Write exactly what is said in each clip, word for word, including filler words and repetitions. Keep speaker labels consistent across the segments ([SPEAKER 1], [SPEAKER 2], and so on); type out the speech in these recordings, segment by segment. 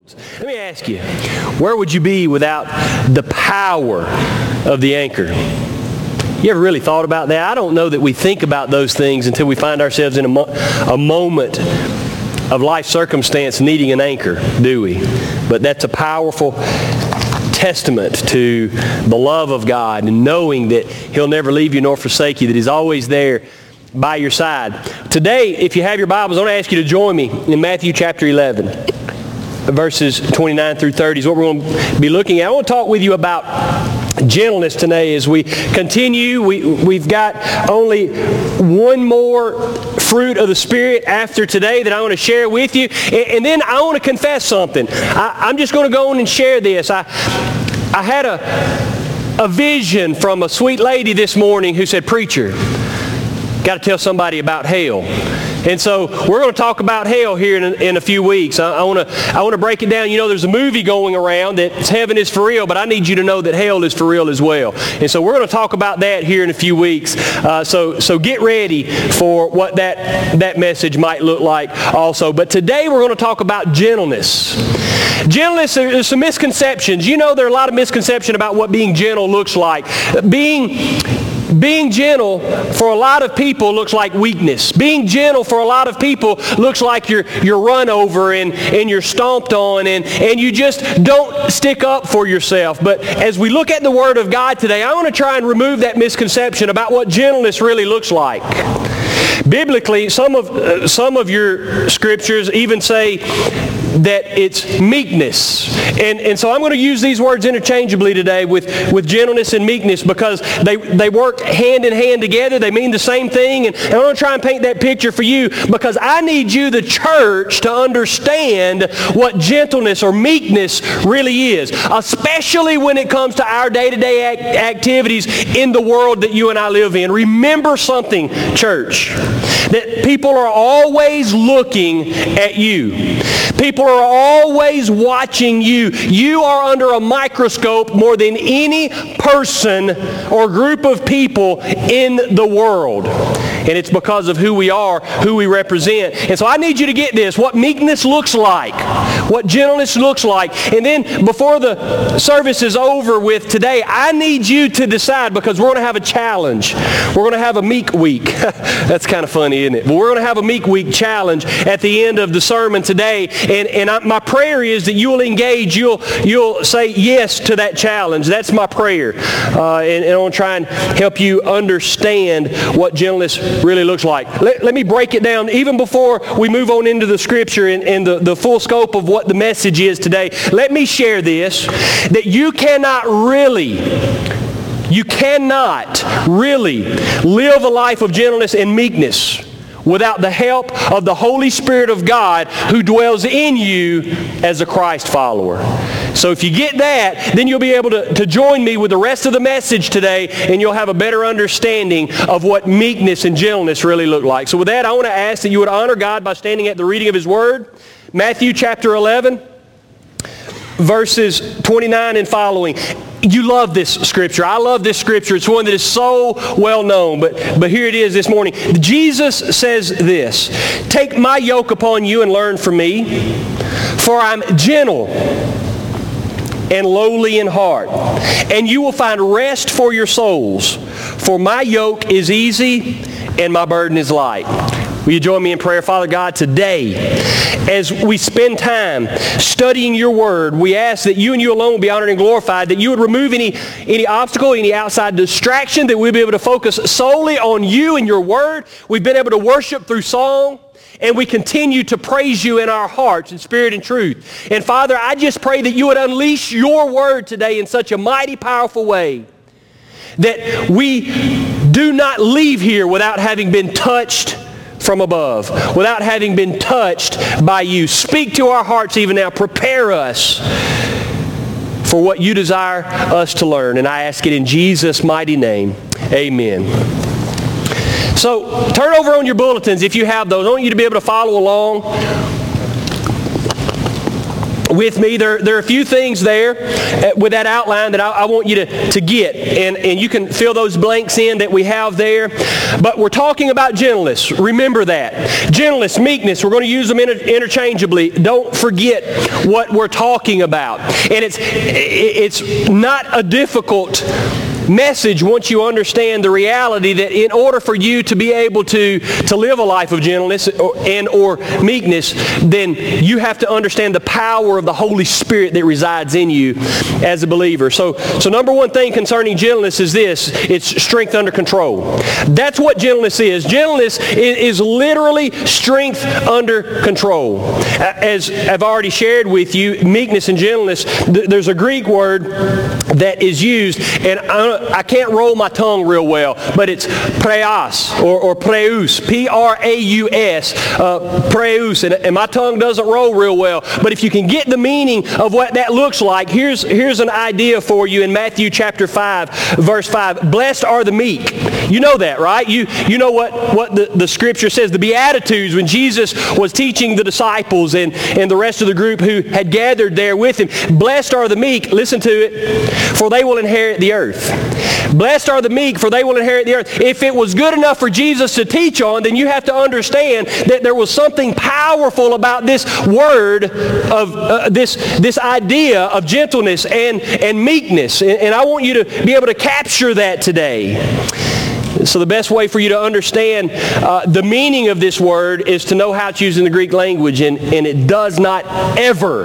[SPEAKER 1] Let me ask you, where would you be without the power of the anchor? You ever really thought about that? I don't know that we think about those things until we find ourselves in a, mo- a moment of life circumstance needing an anchor, do we? But that's a powerful testament to the love of God and knowing that He'll never leave you nor forsake you, that He's always there by your side. Today, if you have your Bibles, I want to ask you to join me in Matthew chapter eleven. Verses twenty-nine through thirty is what we're going to be looking at. I want to talk with you about gentleness today as we continue. We, we've got only one more fruit of the Spirit after today that I want to share with you. And, and then I want to confess something. I, I'm just going to go on and share this. I, I had a, a vision from a sweet lady this morning who said, "Preacher, got to tell somebody about hell." And so we're going to talk about hell here in a, in a few weeks. I, I want to I want to break it down. You know, there's a movie going around that heaven is for real, but I need you to know that hell is for real as well. And so we're going to talk about that here in a few weeks. Uh, so so get ready for what that that message might look like also. But today we're going to talk about gentleness. Gentleness, there's some misconceptions. You know, there are a lot of misconceptions about what being gentle looks like. Being Being gentle for a lot of people looks like weakness. Being gentle for a lot of people looks like you're, you're run over and, and you're stomped on and, and you just don't stick up for yourself. But as we look at the Word of God today, I want to try and remove that misconception about what gentleness really looks like. Biblically, some of, uh, some of your scriptures even say that it's meekness. And, and so I'm going to use these words interchangeably today with, with gentleness and meekness because they, they work hand in hand together. They mean the same thing. And, and I'm going to try and paint that picture for you because I need you, the church, to understand what gentleness or meekness really is, especially when it comes to our day-to-day act- activities in the world that you and I live in. Remember something, church, that people are always looking at you. People are always watching you. You are under a microscope more than any person or group of people in the world. And it's because of who we are, who we represent. And so I need you to get this, what meekness looks like, what gentleness looks like. And then before the service is over with today, I need you to decide because we're going to have a challenge. We're going to have a meek week. That's kind of funny, isn't it? But we're going to have a meek week challenge at the end of the sermon today. And, and I, my prayer is that you'll engage, you'll, you'll say yes to that challenge. That's my prayer. Uh, and, and I want to try and help you understand what gentleness really looks like. Let, let me break it down even before we move on into the scripture and, and the, the full scope of what the message is today. Let me share this, that you cannot really, you cannot really live a life of gentleness and meekness without the help of the Holy Spirit of God who dwells in you as a Christ follower. So if you get that, then you'll be able to, to join me with the rest of the message today and you'll have a better understanding of what meekness and gentleness really look like. So with that, I want to ask that you would honor God by standing at the reading of His Word. Matthew chapter eleven, verses twenty-nine and following. You love this scripture. I love this scripture. It's one that is so well known. But, but here it is this morning. Jesus says this, "Take my yoke upon you and learn from me, for I'm gentle and lowly in heart, and you will find rest for your souls. For my yoke is easy and my burden is light." Will you join me in prayer? Father God, today, as we spend time studying your word, we ask that you and you alone will be honored and glorified, that you would remove any, any obstacle, any outside distraction, that we'll be able to focus solely on you and your word. We've been able to worship through song, and we continue to praise you in our hearts in spirit and truth. And Father, I just pray that you would unleash your word today in such a mighty, powerful way that we do not leave here without having been touched from above, without having been touched by you. Speak to our hearts even now. Prepare us for what you desire us to learn. And I ask it in Jesus' mighty name. Amen. So turn over on your bulletins if you have those. I want you to be able to follow along. with me. There, there are a few things there with that outline that I, I want you to, to get. And, and you can fill those blanks in that we have there. But we're talking about gentleness. Remember that. Gentleness, meekness, we're going to use them inter- interchangeably. Don't forget what we're talking about. And it's, it's not a difficult message once you understand the reality that in order for you to be able to, to live a life of gentleness or, and or meekness, then you have to understand the power of the Holy Spirit that resides in you as a believer. So, so number one thing concerning gentleness is this: it's strength under control. That's what gentleness is. Gentleness is, is literally strength under control. As I've already shared with you, meekness and gentleness, th- there's a Greek word that is used, and I, I can't roll my tongue real well, but it's praeus or, or praeus, P R A U S, uh, praeus, and, and my tongue doesn't roll real well. But if you can get the meaning of what that looks like, here's, here's an idea for you in Matthew chapter five, verse five. Blessed are the meek. You know that, right? You, you know what, what the, the Scripture says. The Beatitudes, when Jesus was teaching the disciples and, and the rest of the group who had gathered there with him. Blessed are the meek, listen to it, for they will inherit the earth. Blessed are the meek, for they will inherit the earth. If it was good enough for Jesus to teach on, then you have to understand that there was something powerful about this word of uh, this, this idea of gentleness and, and meekness. And, and I want you to be able to capture that today. So the best way for you to understand uh, the meaning of this word is to know how it's used in the Greek language. And, and it does not ever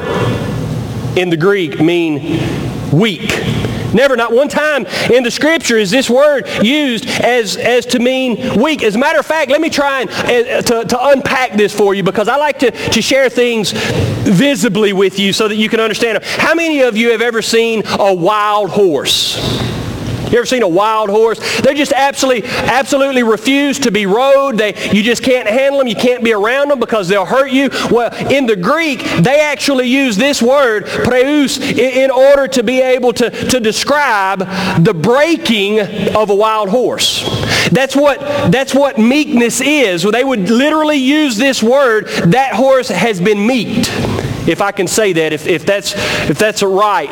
[SPEAKER 1] in the Greek mean weak. Never, not one time in the Scripture is this word used as, as to mean weak. As a matter of fact, let me try and uh, to, to unpack this for you, because I like to, to share things visibly with you so that you can understand them. How many of you have ever seen a wild horse? You ever seen a wild horse? They just absolutely, absolutely refuse to be rode. They, you just can't handle them. You can't be around them because they'll hurt you. Well, in the Greek, they actually use this word, praeus, in, in order to be able to, to describe the breaking of a wild horse. That's what, that's what meekness is. They would literally use this word, that horse has been meeked. If I can say that, if, if that's if that's a right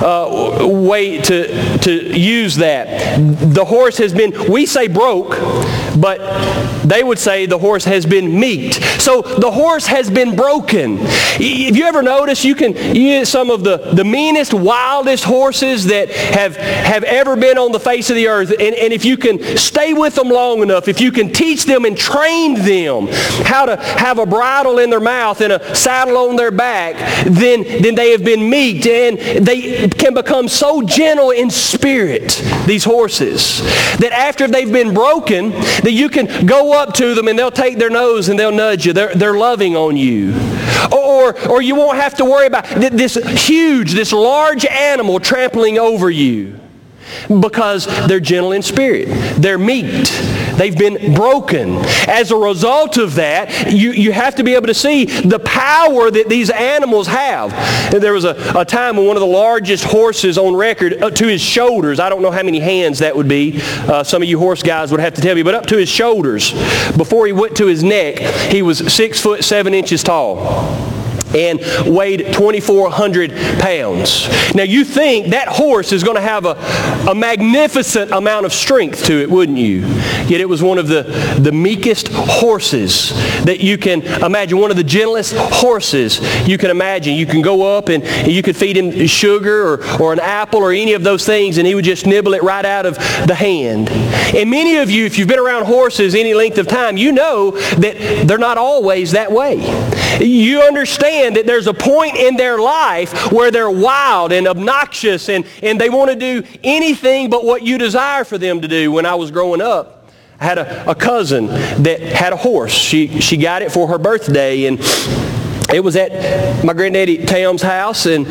[SPEAKER 1] uh, way to to use that. The horse has been, we say broke, but they would say the horse has been meeked. So the horse has been broken. If you ever notice, you can use some of the, the meanest, wildest horses that have, have ever been on the face of the earth. And, and if you can stay with them long enough, if you can teach them and train them how to have a bridle in their mouth and a saddle on their back, then, then they have been meeked, and they can become so gentle in spirit, these horses, that after they've been broken, that you can go up to them and they'll take their nose and they'll nudge you. They're, they're loving on you. Or, or you won't have to worry about this huge, this large animal trampling over you, because they're gentle in spirit. They're meeked. They've been broken. As a result of that, you, you have to be able to see the power that these animals have. And there was a, a time when one of the largest horses on record, up to his shoulders, I don't know how many hands that would be, uh, some of you horse guys would have to tell me, but up to his shoulders, before he went to his neck, he was six foot seven inches tall and weighed twenty-four hundred pounds. Now you think that horse is going to have a, a magnificent amount of strength to it, wouldn't you? Yet it was one of the, the meekest horses that you can imagine, one of the gentlest horses you can imagine. You can go up and you could feed him sugar or, or an apple or any of those things, and he would just nibble it right out of the hand. And many of you, if you've been around horses any length of time, you know that they're not always that way. You understand that there's a point in their life where they're wild and obnoxious, and, and they want to do anything but what you desire for them to do. When I was growing up, I had a, a cousin that had a horse. She, she got it for her birthday, and it was at my granddaddy Tam's house, and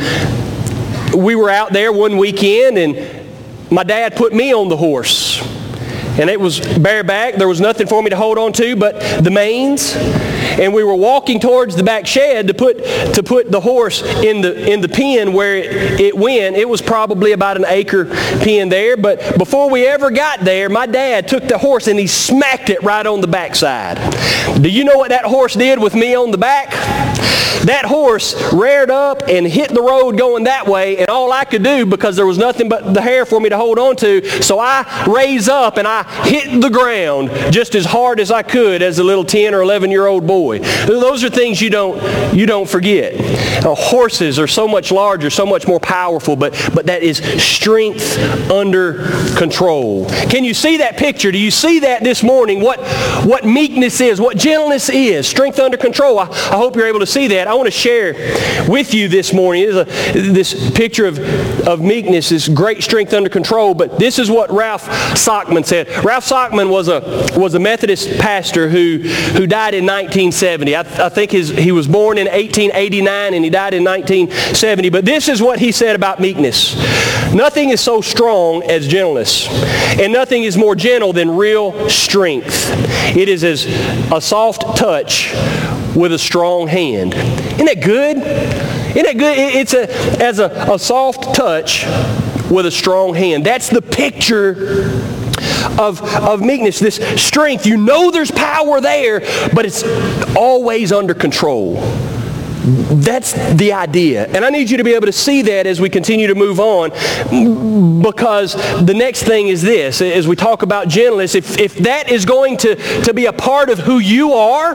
[SPEAKER 1] we were out there one weekend, and my dad put me on the horse. And it was bareback. There was nothing for me to hold on to but the manes. And we were walking towards the back shed to put to put the horse in the in the pen where it, it went. It was probably about an acre pen there. But before we ever got there, my dad took the horse and he smacked it right on the backside. Do you know what that horse did with me on the back? That horse reared up and hit the road going that way, and all I could do, because there was nothing but the hair for me to hold on to, so I raised up and I hit the ground just as hard as I could as a little ten or eleven year old boy. Those are things you don't you don't forget. Uh, horses are so much larger, so much more powerful, but but that is strength under control. Can you see that picture? Do you see that this morning? What what meekness is, what gentleness is, strength under control. I, I hope you're able to see that. I want to share with you this morning is a, this picture of, of meekness is great strength under control, but this is what Ralph Sockman said. Ralph Sockman was a was a Methodist pastor who who died in nineteen seventy. I, I think his, he was born in eighteen eighty-nine and he died in nineteen seventy. But this is what he said about meekness. Nothing is so strong as gentleness, and nothing is more gentle than real strength. It is as a soft touch with a strong hand. Isn't that good? Isn't that good? It's a, as a, a soft touch with a strong hand. That's the picture of, of meekness, this strength. You know there's power there, but it's always under control. That's the idea. And I need you to be able to see that as we continue to move on, because the next thing is this. As we talk about gentleness, if, if that is going to, to be a part of who you are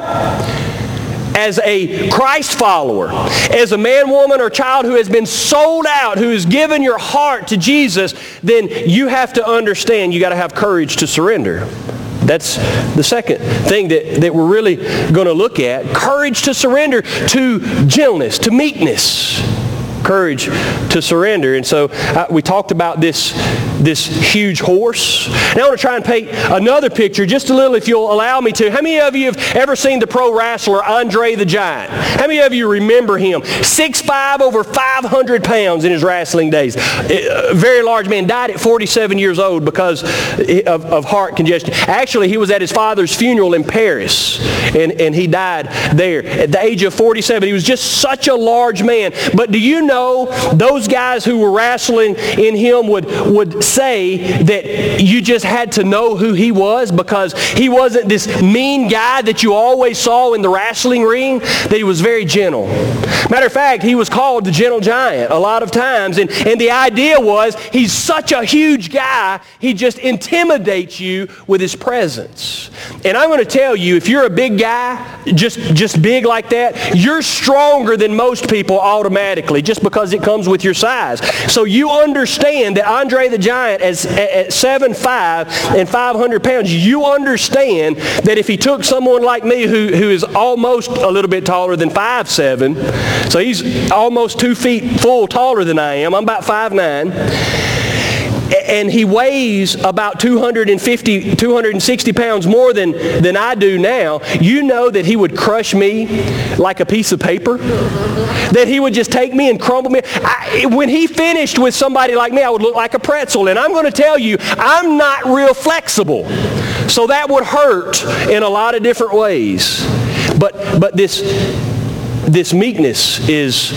[SPEAKER 1] as a Christ follower, as a man, woman, or child who has been sold out, who has given your heart to Jesus, then you have to understand you got to have courage to surrender. That's the second thing that, that we're really going to look at. Courage to surrender, to gentleness, to meekness. Courage to surrender. And so uh, we talked about this, this huge horse. Now I want to try and paint another picture just a little, if you'll allow me to. How many of you have ever seen the pro wrestler Andre the Giant? How many of you remember him? six five, over five hundred pounds in his wrestling days. A very large man. Died at forty-seven years old because of, of heart congestion. Actually, he was at his father's funeral in Paris, and, and he died there at the age of forty-seven. He was just such a large man. But do you know those guys who were wrestling in him would, would say that you just had to know who he was, because he wasn't this mean guy that you always saw in the wrestling ring, that he was very gentle. Matter of fact, he was called the Gentle Giant a lot of times, and, and the idea was he's such a huge guy, he just intimidates you with his presence. And I'm going to tell you, if you're a big guy, just, just big like that, you're stronger than most people automatically, just because it comes with your size. So you understand that Andre the Giant, as, at seven five and five hundred pounds, you understand that if he took someone like me who, who is almost a little bit taller than five seven, so he's almost two feet full taller than I am, I'm about five nine, and he weighs about two hundred fifty, two hundred sixty pounds more than, than I do now, you know that he would crush me like a piece of paper? That he would just take me and crumble me? I, when he finished with somebody like me, I would look like a pretzel. And I'm going to tell you, I'm not real flexible. So that would hurt in a lot of different ways. But, but this, this meekness is,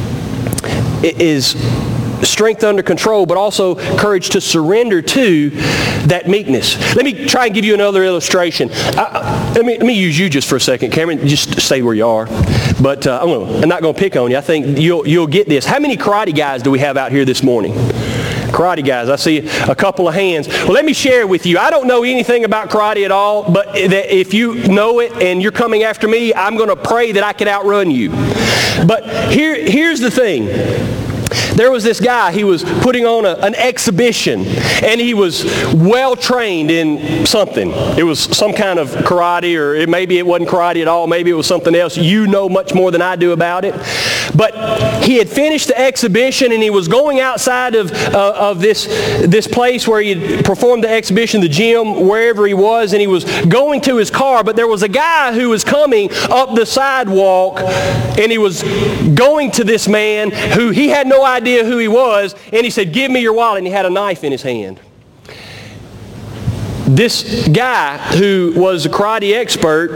[SPEAKER 1] is strength under control, but also courage to surrender to that meekness. Let me try and give you another illustration. I, let me let me use you just for a second, Cameron. Just stay where you are. But uh, I'm, gonna, I'm not going to pick on you. I think you'll you'll get this. How many karate guys do we have out here this morning? Karate guys. I see a couple of hands. Well, let me share with you. I don't know anything about karate at all, but if you know it and you're coming after me, I'm going to pray that I can outrun you. But here here's the thing. There was this guy, he was putting on a, an exhibition, and he was well trained in something. It was some kind of karate, or it, maybe it wasn't karate at all, maybe it was something else. You know much more than I do about it. But he had finished the exhibition, and he was going outside of, uh, of this, this place where he had performed the exhibition, the gym, wherever he was, and he was going to his car, but there was a guy who was coming up the sidewalk, and he was going to this man who he had no idea who he was, and he said, "Give me your wallet," and he had a knife in his hand. This guy, who was a karate expert,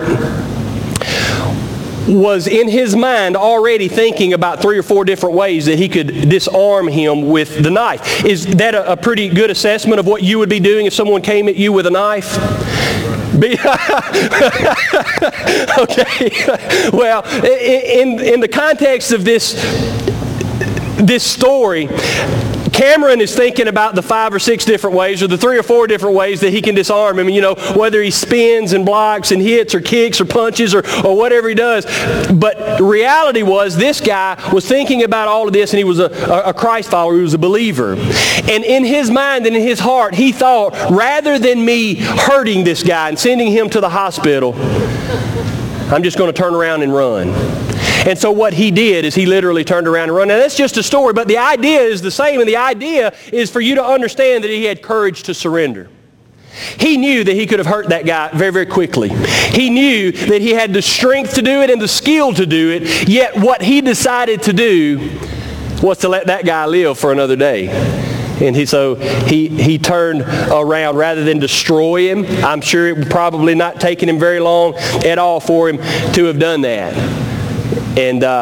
[SPEAKER 1] was in his mind already thinking about three or four different ways that he could disarm him with the knife. Is that a, a pretty good assessment of what you would be doing if someone came at you with a knife? Be, okay. Well, in, in the context of this, this story, Cameron is thinking about the five or six different ways, or the three or four different ways that he can disarm him. You know, whether he spins and blocks and hits or kicks or punches or, or whatever he does. But the reality was this guy was thinking about all of this, and he was a, a Christ follower. He was a believer. And in his mind and in his heart, he thought, rather than me hurting this guy and sending him to the hospital, I'm just going to turn around and run. And so what he did is he literally turned around and ran. Now that's just a story, but the idea is the same, and the idea is for you to understand that he had courage to surrender. He knew that he could have hurt that guy very, very quickly. He knew that he had the strength to do it and the skill to do it, yet what he decided to do was to let that guy live for another day. And he, so he, he turned around rather than destroy him. I'm sure it would probably not taken him very long at all for him to have done that. And uh,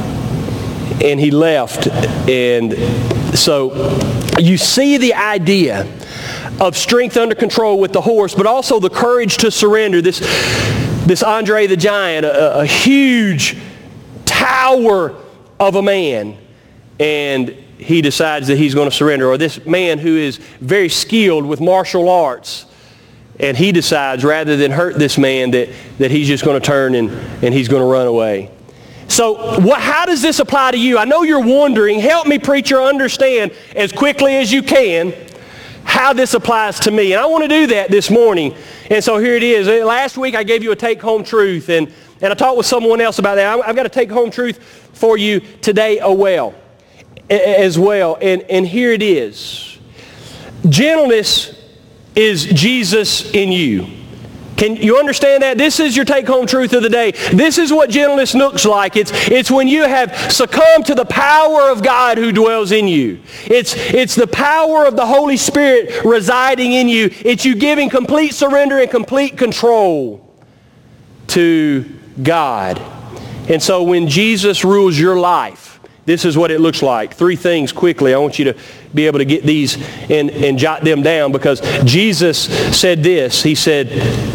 [SPEAKER 1] and he left. And so you see the idea of strength under control with the horse, but also the courage to surrender. This, this Andre the Giant, a, a huge tower of a man, and he decides that he's going to surrender. Or this man who is very skilled with martial arts, and he decides rather than hurt this man that, that he's just going to turn and, and he's going to run away. So what, how does this apply to you? I know you're wondering. Help me, preacher, understand as quickly as you can how this applies to me. And I want to do that this morning. And so here it is. Last week I gave you a take-home truth, and, and I talked with someone else about that. I've got a take-home truth for you today as well. As well. And, and here it is. Gentleness is Jesus in you. Can you understand that? This is your take-home truth of the day. This is what gentleness looks like. It's, it's when you have succumbed to the power of God who dwells in you. It's, it's the power of the Holy Spirit residing in you. It's you giving complete surrender and complete control to God. And so when Jesus rules your life, this is what it looks like. Three things quickly. I want you to be able to get these and, and jot them down, because Jesus said this. He said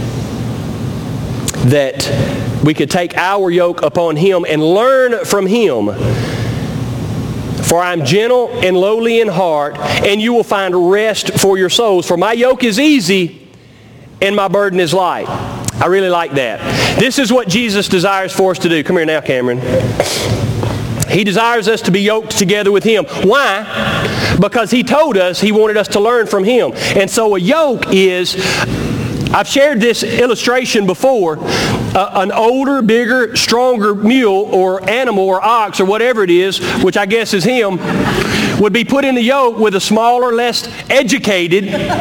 [SPEAKER 1] that we could take our yoke upon him and learn from him. For I am gentle and lowly in heart, and you will find rest for your souls. For my yoke is easy and my burden is light. I really like that. This is what Jesus desires for us to do. Come here now, Cameron. He desires us to be yoked together with him. Why? Because he told us he wanted us to learn from him. And so a yoke is, I've shared this illustration before, uh, an older, bigger, stronger mule or animal or ox or whatever it is, which I guess is him, would be put in the yoke with a smaller, less educated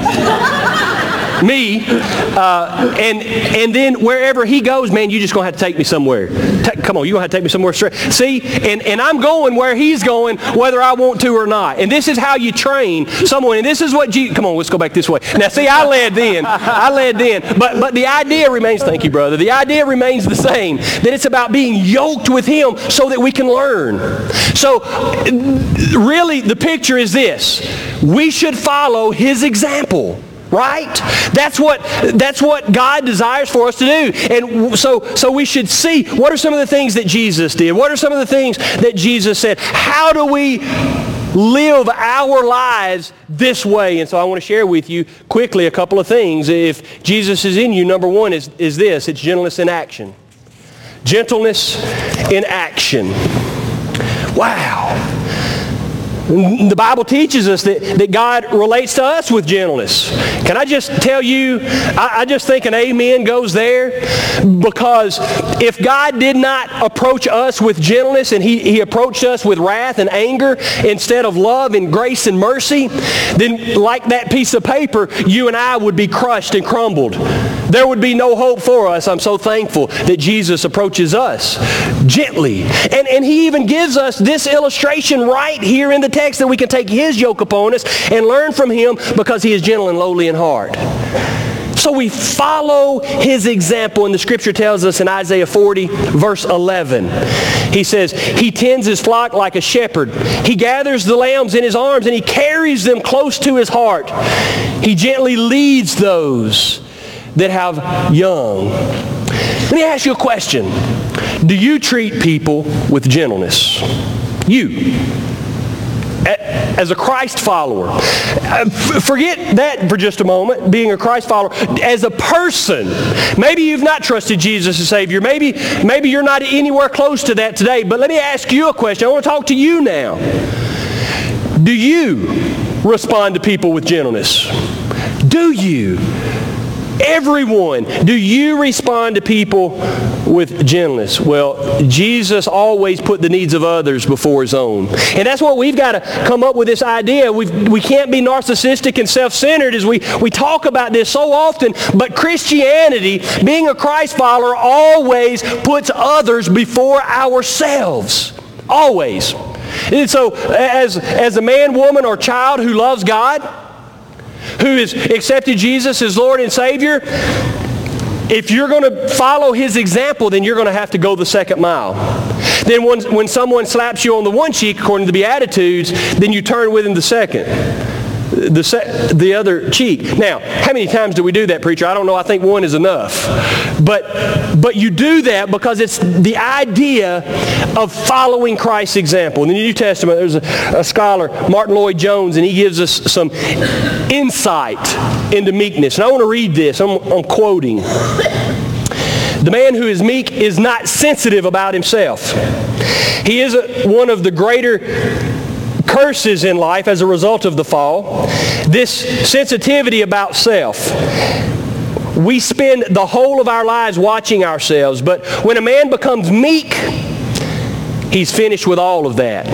[SPEAKER 1] me, uh, and and then wherever he goes, man, you're just going to have to take me somewhere. Ta- come on, you're going to have to take me somewhere straight. See, and, and I'm going where he's going, whether I want to or not. And this is how you train someone. And this is what Jesus, come on, let's go back this way. Now, see, I led then. I led then. But, but the idea remains, thank you, brother, the idea remains the same, that it's about being yoked with him so that we can learn. So, really, the picture is this. We should follow his example. Right? That's what, that's what God desires for us to do. And so, so we should see, what are some of the things that Jesus did? What are some of the things that Jesus said? How do we live our lives this way? And so I want to share with you quickly a couple of things. If Jesus is in you, number one is, is this. It's gentleness in action. Gentleness in action. Wow. The Bible teaches us that, that God relates to us with gentleness. Can I just tell you, I, I just think an amen goes there, because if God did not approach us with gentleness and he, he approached us with wrath and anger instead of love and grace and mercy, then like that piece of paper, you and I would be crushed and crumbled. There would be no hope for us. I'm so thankful that Jesus approaches us gently. And, and he even gives us this illustration right here in the text, that we can take his yoke upon us and learn from him, because he is gentle and lowly in heart. So we follow his example, and the scripture tells us in Isaiah forty, verse eleven. He says, he tends his flock like a shepherd. He gathers the lambs in his arms and he carries them close to his heart. He gently leads those that have young. Let me ask you a question. Do you treat people with gentleness? You. As a Christ follower. Forget that for just a moment, being a Christ follower. As a person, maybe you've not trusted Jesus as Savior. Maybe, maybe you're not anywhere close to that today. But let me ask you a question. I want to talk to you now. Do you respond to people with gentleness? Do you? Everyone, do you respond to people with gentleness? Well, Jesus always put the needs of others before His own. And that's what we've got to come up with, this idea. We've, we can't be narcissistic and self-centered as we, we talk about this so often, but Christianity, being a Christ follower, always puts others before ourselves. Always. And so as, as a man, woman, or child who loves God, who has accepted Jesus as Lord and Savior, if you're going to follow His example, then you're going to have to go the second mile. Then when, when someone slaps you on the one cheek, according to the Beatitudes, then you turn with him the second. The, se- the other cheek. Now, how many times do we do that, preacher? I don't know. I think one is enough. But, but you do that because it's the idea of following Christ's example. In the New Testament, there's a, a scholar, Martin Lloyd-Jones, and he gives us some insight into meekness. And I want to read this. I'm, I'm quoting. The man who is meek is not sensitive about himself. He is a, one of the greater curses in life as a result of the fall. This sensitivity about self. We spend the whole of our lives watching ourselves, but when a man becomes meek, he's finished with all of that.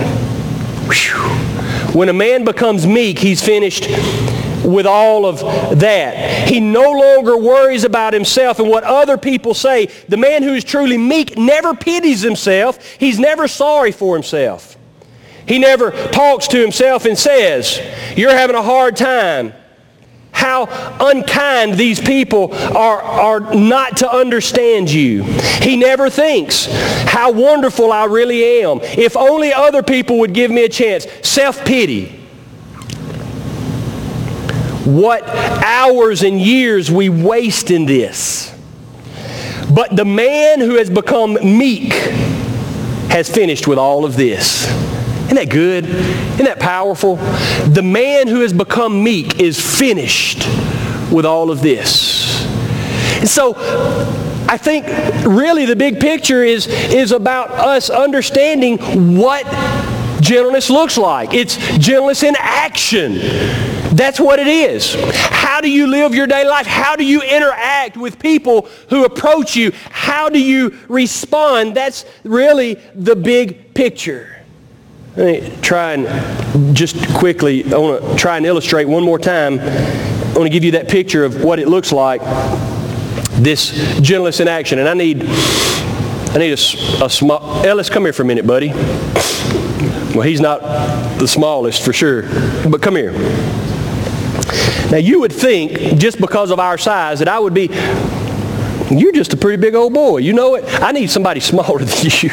[SPEAKER 1] Whew. When a man becomes meek, he's finished with all of that. He no longer worries about himself and what other people say. The man who is truly meek never pities himself. He's never sorry for himself. He never talks to himself and says, "You're having a hard time. How unkind these people are, are not to understand you." He never thinks, "How wonderful I really am. If only other people would give me a chance." Self-pity. What hours and years we waste in this. But the man who has become meek has finished with all of this. Isn't that good? Isn't that powerful? The man who has become meek is finished with all of this. And so I think really the big picture is, is about us understanding what gentleness looks like. It's gentleness in action. That's what it is. How do you live your daily life? How do you interact with people who approach you? How do you respond? That's really the big picture. Let me try and just quickly, I want to try and illustrate one more time. I want to give you that picture of what it looks like, this gentleness in action. And I need, I need a, a small, Ellis, come here for a minute, buddy. Well, he's not the smallest for sure, but come here. Now, you would think, just because of our size, that I would be, "You're just a pretty big old boy. You know it. I need somebody smaller than you."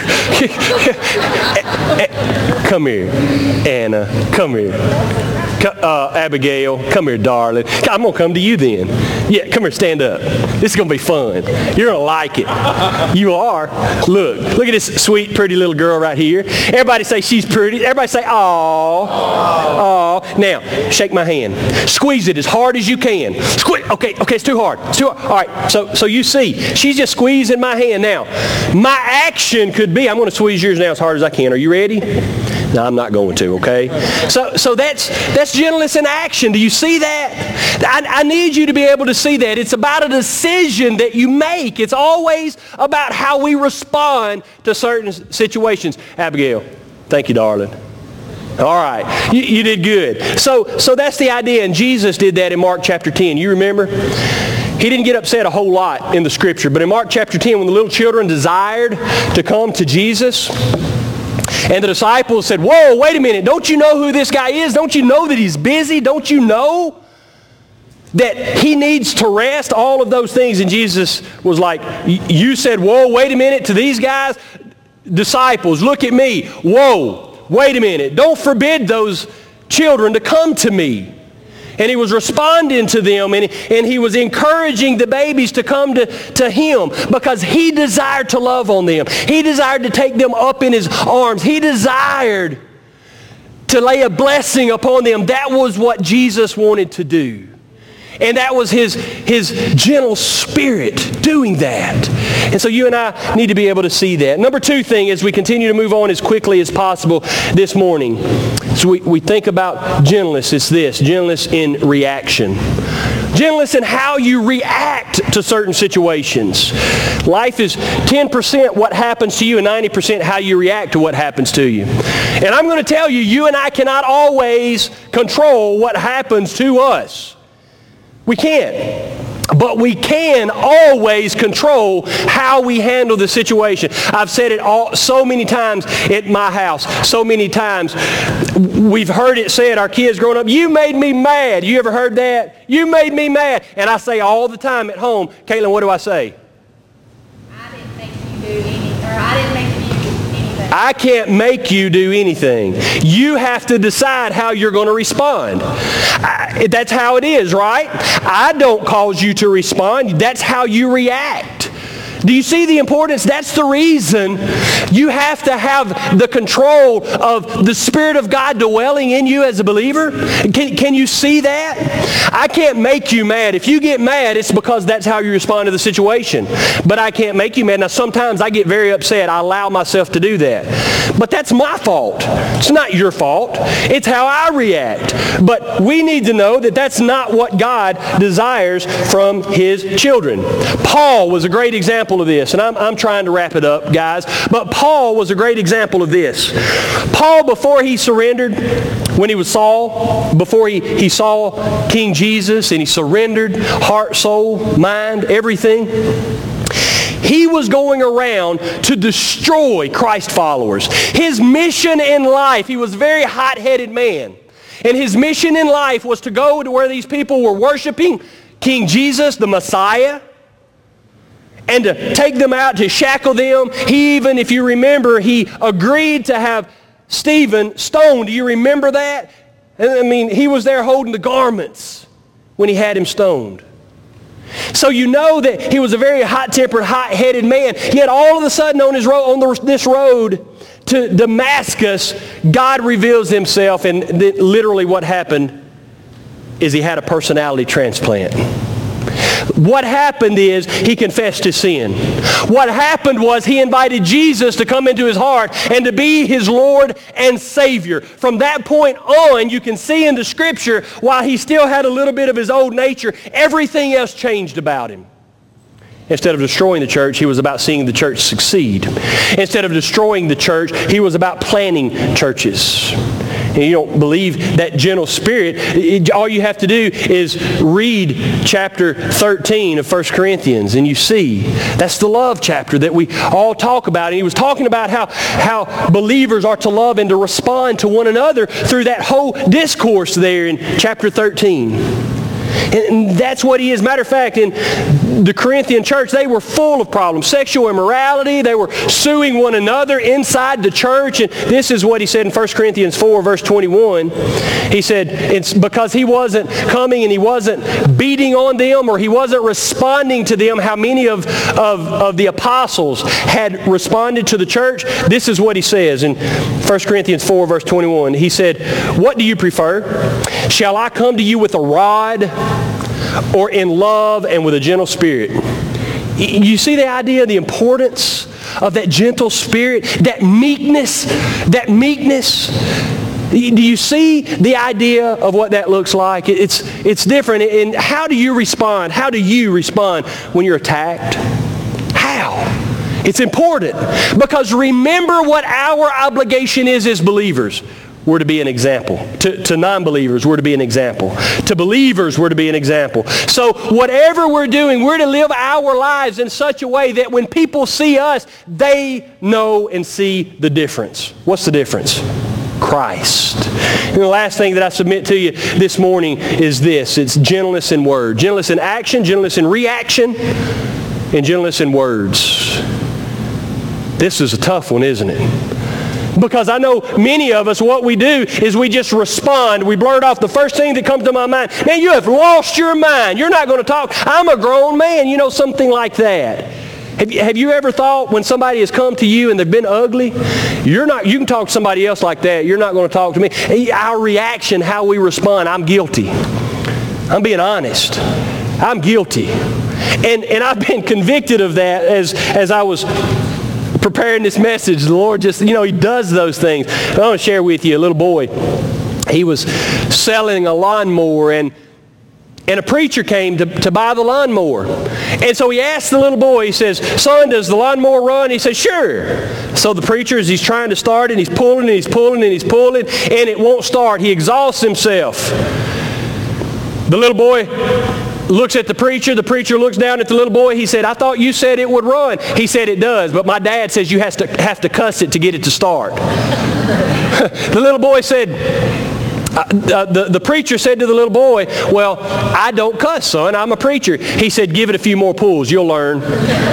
[SPEAKER 1] Come here, Anna. Come here. Uh, Abigail, come here, darling. I'm going to come to you then. Yeah, come here, stand up. This is going to be fun. You're going to like it. You are. Look. Look at this sweet, pretty little girl right here. Everybody say she's pretty. Everybody say, "Aw." Aw. Now, shake my hand. Squeeze it as hard as you can. Squeeze. Okay, okay, it's too hard. It's too hard. All right, so, so you see, she's just squeezing my hand. Now, my action could be, I'm going to squeeze yours now as hard as I can. Are you ready? No, I'm not going to, okay? So so that's that's gentleness in action. Do you see that? I, I need you to be able to see that. It's about a decision that you make. It's always about how we respond to certain situations. Abigail, thank you, darling. All right, you, you did good. So so that's the idea, and Jesus did that in Mark chapter ten. You remember? He didn't get upset a whole lot in the Scripture, but in Mark chapter ten, when the little children desired to come to Jesus, and the disciples said, "Whoa, wait a minute. Don't you know who this guy is? Don't you know that he's busy? Don't you know that he needs to rest?" All of those things. And Jesus was like, "You said, whoa, wait a minute, to these guys? Disciples, look at me. Whoa, wait a minute. Don't forbid those children to come to me." And he was responding to them, and, and he was encouraging the babies to come to, to him because he desired to love on them. He desired to take them up in his arms. He desired to lay a blessing upon them. That was what Jesus wanted to do. And that was his, his gentle spirit doing that. And so you and I need to be able to see that. Number two thing, as we continue to move on as quickly as possible this morning, so we, we think about gentleness, it's this, gentleness in reaction. Gentleness in how you react to certain situations. Life is ten percent what happens to you and ninety percent how you react to what happens to you. And I'm going to tell you, you and I cannot always control what happens to us. We can't. But we can always control how we handle the situation. I've said it all so many times at my house, so many times. We've heard it said, our kids growing up, you made me mad. You ever heard that? You made me mad. And I say all the time at home, Caitlin, what do I say?
[SPEAKER 2] I didn't make you do anything, or I didn't make you do anything.
[SPEAKER 1] I can't make you do anything. You have to decide how you're going to respond. I, that's how it is, right? I don't cause you to respond. That's how you react. Do you see the importance? That's the reason you have to have the control of the Spirit of God dwelling in you as a believer. Can, can you see that? I can't make you mad. If you get mad, it's because that's how you respond to the situation. But I can't make you mad. Now, sometimes I get very upset. I allow myself to do that. But that's my fault. It's not your fault. It's how I react. But we need to know that that's not what God desires from His children. Paul was a great example of this, and I'm, I'm trying to wrap it up, guys, but Paul was a great example of this. Paul, before he surrendered, when he was Saul, before he, he saw King Jesus and he surrendered heart, soul, mind, everything, he was going around to destroy Christ followers. His mission in life, he was a very hot-headed man, and his mission in life was to go to where these people were worshiping King Jesus, the Messiah, and to take them out, to shackle them. He even, if you remember, he agreed to have Stephen stoned. Do you remember that? I mean, he was there holding the garments when he had him stoned. So you know that he was a very hot-tempered, hot-headed man. Yet all of a sudden on, his road, on the, this road to Damascus, God reveals himself, and literally what happened is he had a personality transplant. What happened is he confessed his sin. What happened was he invited Jesus to come into his heart and to be his Lord and Savior. From that point on, you can see in the Scripture, while he still had a little bit of his old nature, everything else changed about him. Instead of destroying the church, he was about seeing the church succeed. Instead of destroying the church, he was about planting churches. And you don't believe that gentle spirit, it, all you have to do is read chapter thirteen of First Corinthians, and you see that's the love chapter that we all talk about. And he was talking about how, how believers are to love and to respond to one another through that whole discourse there in chapter thirteen. And that's what he is. Matter of fact, in the Corinthian church, they were full of problems. Sexual immorality. They were suing one another inside the church. And this is what he said in First Corinthians four, verse twenty-one. He said, it's because he wasn't coming and he wasn't beating on them, or he wasn't responding to them, how many of, of, of the apostles had responded to the church. This is what he says in First Corinthians four, verse twenty-one. He said, what do you prefer? Shall I come to you with a rod, or in love and with a gentle spirit? You see the idea, the importance of that gentle spirit, that meekness, that meekness. Do you see the idea of what that looks like? It's, it's different. And how do you respond? How do you respond when you're attacked? How? It's important, because remember what our obligation is as believers. We're to be an example. To, to non-believers, we're to be an example. To believers, we're to be an example. So whatever we're doing, we're to live our lives in such a way that when people see us, they know and see the difference. What's the difference? Christ. And the last thing that I submit to you this morning is this. It's gentleness in word. Gentleness in action, gentleness in reaction, and gentleness in words. This is a tough one, isn't it? Because I know many of us, what we do is we just respond. We blurt off the first thing that comes to my mind. Man, you have lost your mind. You're not going to talk. I'm a grown man. You know, something like that. Have you, have you ever thought when somebody has come to you and they've been ugly, you're not, you can talk to somebody else like that. You're not going to talk to me. Our reaction, how we respond, I'm guilty. I'm being honest. I'm guilty. And, and I've been convicted of that as, as I was preparing this message. The Lord just, you know, He does those things. I want to share with you a little boy. He was selling a lawnmower, and and a preacher came to, to buy the lawnmower. And so he asked the little boy, he says, son, does the lawnmower run? He says, sure. So the preacher, as he's trying to start it, he's pulling and he's pulling and he's pulling, and it won't start. He exhausts himself. The little boy looks at the preacher. The preacher looks down at the little boy. He said, I thought you said it would run. He said, it does, but my dad says you have to, have to cuss it to get it to start. The little boy said, Uh, the, the preacher said to the little boy, well, I don't cuss, son. I'm a preacher. He said, give it a few more pulls. You'll learn.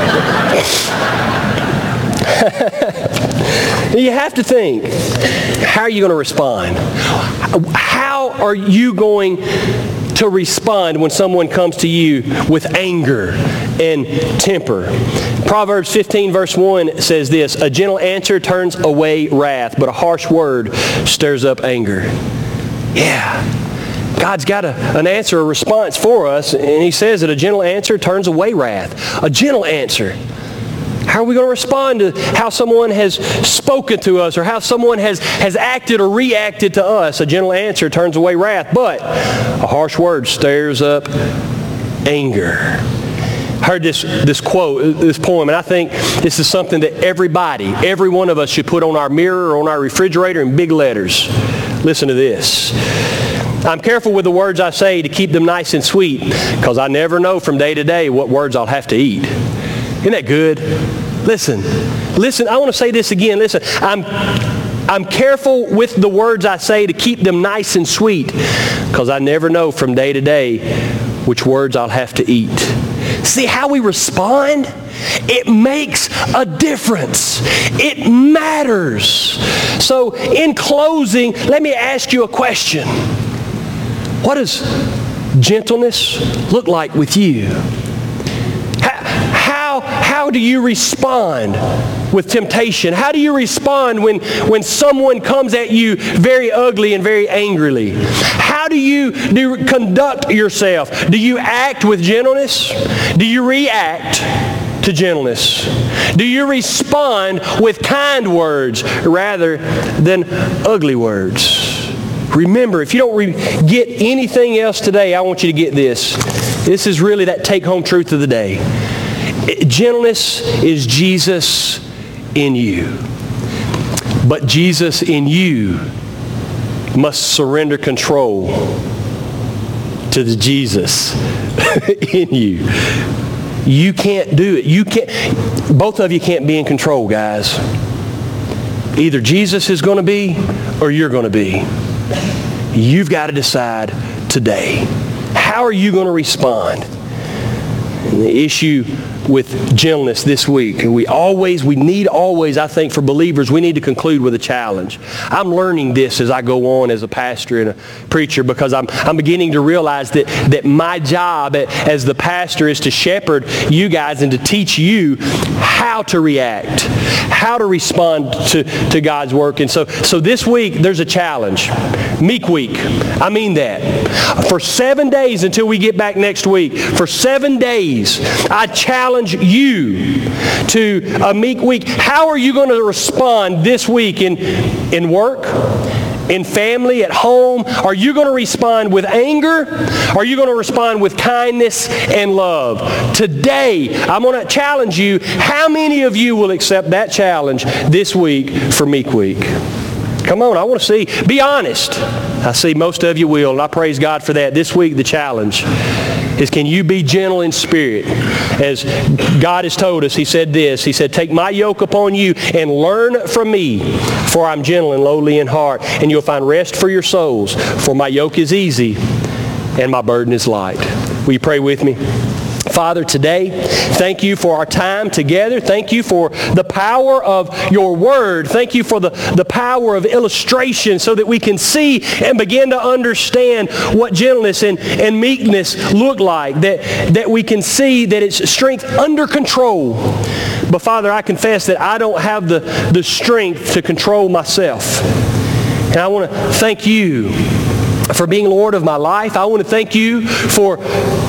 [SPEAKER 1] You have to think, how are you going to respond? How are you going to respond when someone comes to you with anger and temper? Proverbs fifteen verse one says this, a gentle answer turns away wrath, but a harsh word stirs up anger. Yeah, God's got a, an answer, a response for us, and He says that a gentle answer turns away wrath. A gentle answer. How are we going to respond to how someone has spoken to us or how someone has, has acted or reacted to us? A gentle answer turns away wrath, but a harsh word stirs up anger. I heard this, this quote, this poem, and I think this is something that everybody, every one of us should put on our mirror or on our refrigerator in big letters. Listen to this. I'm careful with the words I say to keep them nice and sweet, because I never know from day to day what words I'll have to eat. Isn't that good? Listen. Listen, I want to say this again. Listen, I'm, I'm careful with the words I say to keep them nice and sweet, because I never know from day to day which words I'll have to eat. See how we respond? It makes a difference. It matters. So in closing, let me ask you a question. What does gentleness look like with you? How, how do you respond with temptation? How do you respond when, when someone comes at you very ugly and very angrily? How do you do, conduct yourself? Do you act with gentleness? Do you react to gentleness? Do you respond with kind words rather than ugly words? Remember, if you don't re- get anything else today, I want you to get this. This is really that take-home truth of the day. It, gentleness is Jesus in you. But Jesus in you must surrender control to the Jesus in you. You can't do it. You can't. Both of you can't be in control, guys. Either Jesus is going to be or you're going to be. You've got to decide today. How are you going to respond? And the issue with gentleness this week, and we always, we need always, I think for believers, we need to conclude with a challenge. I'm learning this as I go on as a pastor and a preacher, because I'm, I'm beginning to realize that, that my job as the pastor is to shepherd you guys and to teach you how to react, how to respond to, to God's work. And so, so this week, there's a challenge. Meek week. I mean that. For seven days until we get back next week, for seven days, I challenge you to a meek week. How are you going to respond this week in, in work, in family, at home? Are you going to respond with anger? Are you going to respond with kindness and love? Today, I'm going to challenge you. How many of you will accept that challenge this week for Meek Week? Come on, I want to see. Be honest. I see most of you will, and I praise God for that. This week, the challenge is, can you be gentle in spirit? As God has told us, He said this. He said, take my yoke upon you and learn from me, for I'm gentle and lowly in heart, and you'll find rest for your souls. For my yoke is easy and my burden is light. Will you pray with me? Father, today, thank you for our time together. Thank you for the power of your word. Thank you for the, the power of illustration so that we can see and begin to understand what gentleness and, and meekness look like. That, that we can see that it's strength under control. But Father, I confess that I don't have the, the strength to control myself. And I want to thank you for being Lord of my life. I want to thank you for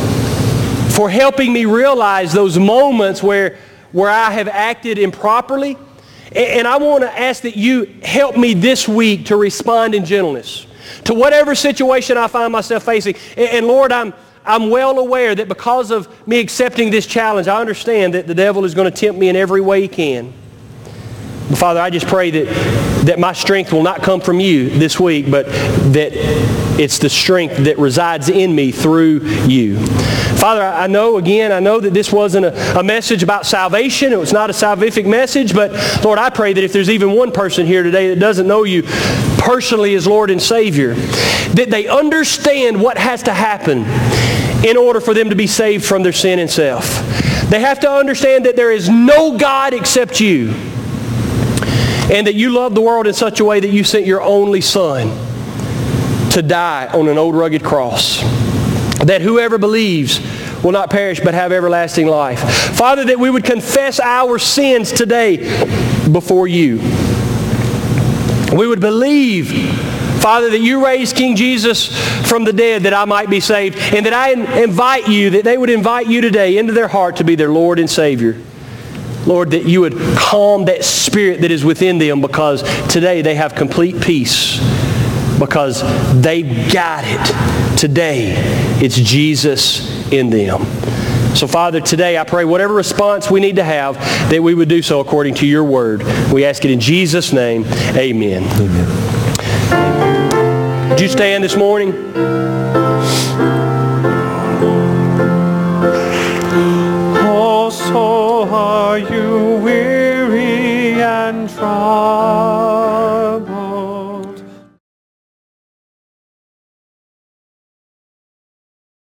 [SPEAKER 1] for helping me realize those moments where, where I have acted improperly. And I want to ask that you help me this week to respond in gentleness to whatever situation I find myself facing. And Lord, I'm, I'm well aware that because of me accepting this challenge, I understand that the devil is going to tempt me in every way he can. But Father, I just pray that, that my strength will not come from you this week, but that it's the strength that resides in me through you. Father, I know, again, I know that this wasn't a, a message about salvation. It was not a salvific message, but Lord, I pray that if there's even one person here today that doesn't know you personally as Lord and Savior, that they understand what has to happen in order for them to be saved from their sin and self. They have to understand that there is no God except you, and that you love the world in such a way that you sent your only Son to die on an old rugged cross, that whoever believes will not perish but have everlasting life. Father, that we would confess our sins today before you. We would believe, Father, that you raised King Jesus from the dead that I might be saved, and that I invite you, that they would invite you today into their heart to be their Lord and Savior. Lord, that you would calm that spirit that is within them, because today they have complete peace because they got it. Today, it's Jesus in them. So, Father, today I pray whatever response we need to have, that we would do so according to your word. We ask it in Jesus' name. Amen. Amen. Would you stand this morning?
[SPEAKER 3] Oh, so are you weary and tried?